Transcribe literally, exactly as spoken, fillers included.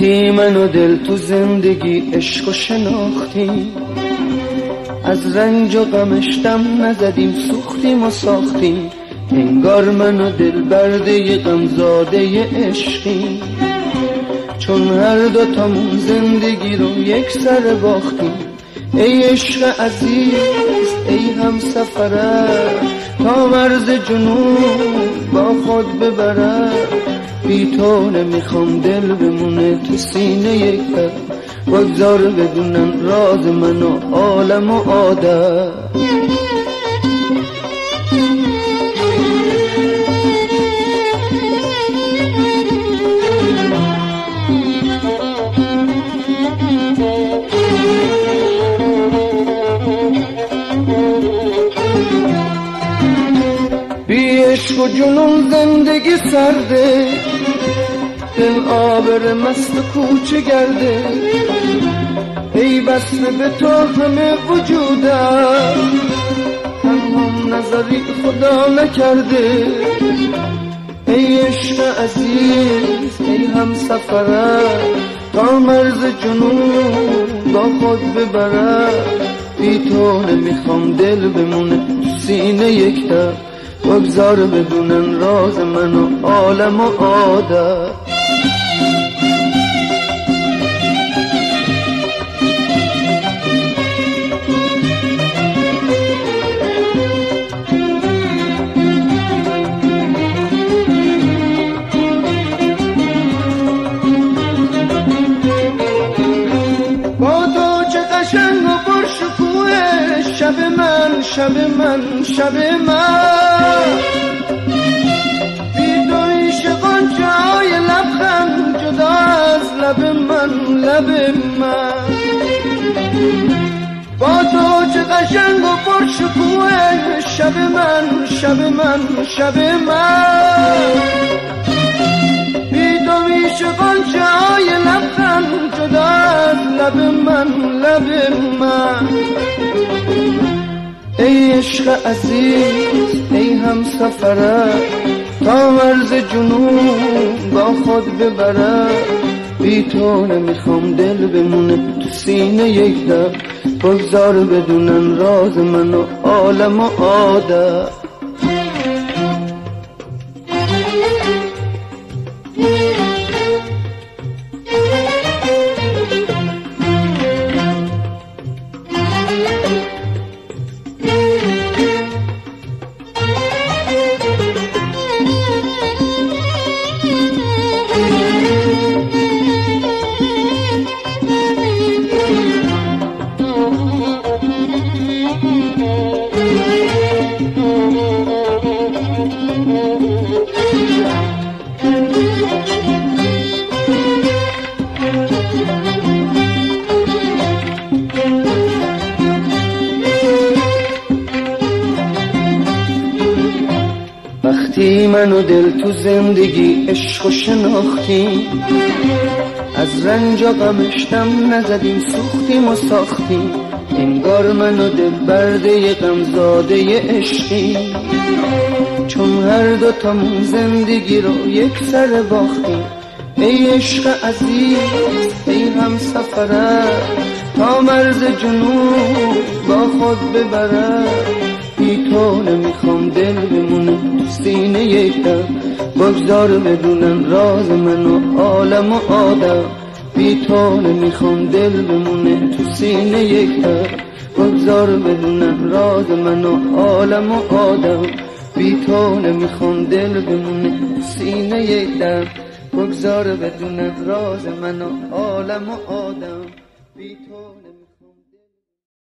وقتی من و دل تو زندگی عشق و شناختیم، از رنج و غمش دم نزدیم، سوختیم و ساختیم، انگار من و دل برده غمزاده عشقیم. چون هر دو تامون زندگی رو یک سر باختیم، ای عشق عزیز ای هم سفرت، تا مرز جنون با خود ببرد. بی تو نمیخوام دل بمونه تو سینه یک پر، بگذار بدونن راز من و عالم و عادت. بی عشق و جنون زندگی سرده، دل آبر مست کوچه گرده، ای بسته به تو همه وجودم، تنها نظری خدا نکرده. ای عشق عزیز ای هم سفرت، تا مرز جنون با خود ببرد. بی تو نمیخوام دل بمونه سینه یک در، بگذار بدونن راز من و عالم و عادت. با تو چه قشنگ و پرشکوه، شب من شب من شب من، بی تو عشق غنچه‌های لبخند جدا از لب من لب من. با تو چه قشنگ و پرشکوه، شب من شب من شب من، بی تو عشق غنچه‌های لبخند جدا از لب من لب من. ای عشق عزیز ای هم سفرت، تا مرز جنون با خود ببرد. بی تو نمیخوام دل بمونه تو سینه یک در، بگذار بدونن راز من و عالم و عادت. وقتی من و دل تو زندگی عشق و شناختیم، از رنج و غمش دم نزدیم، سوختیم و ساختیم، انگار من و دل برده غمزاده عشقیم. چون هر دو تامون زندگی رو یک سر باختیم، ای عشق عزیز ای هم سفرت، تا مرز جنون با خود ببرد. بی تو نمیخوام دل بمونه تو سینه یک در، بگذار بدونن راز من و عالم و عادت. بی تو نمیخوام دل بمونه تو سینه یک در، بگذار بدونن راز من و عالم و عادت. بی تو نمیخوام دل بمونه تو سینه یک در، بگذار بدونن راز من و عالم و عادت. بی تو نمیخوام